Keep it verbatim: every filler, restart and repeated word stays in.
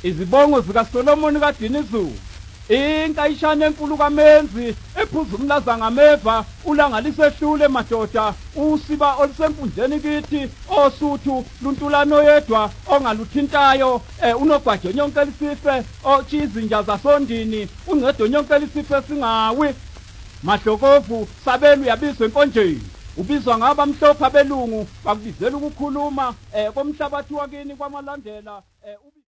Izibongo zika Solomon kaDinizulu. Inkayishane enkulu kaMenzi ephuza umlaza ngameva ulanga lisehlule madoda usiba olusenkundleni kithi osuthu luntulano yedwa ongaluthintayo unogwaje nyonke lisife ochizinja zasondini uncedo nyonke lisife singawi Mahlokovu sabelu yabizwa enkonjeni ubizwa ngaba mhlopha belungu bakubizela ukukhuluma komhlabathi wakini kwamalandela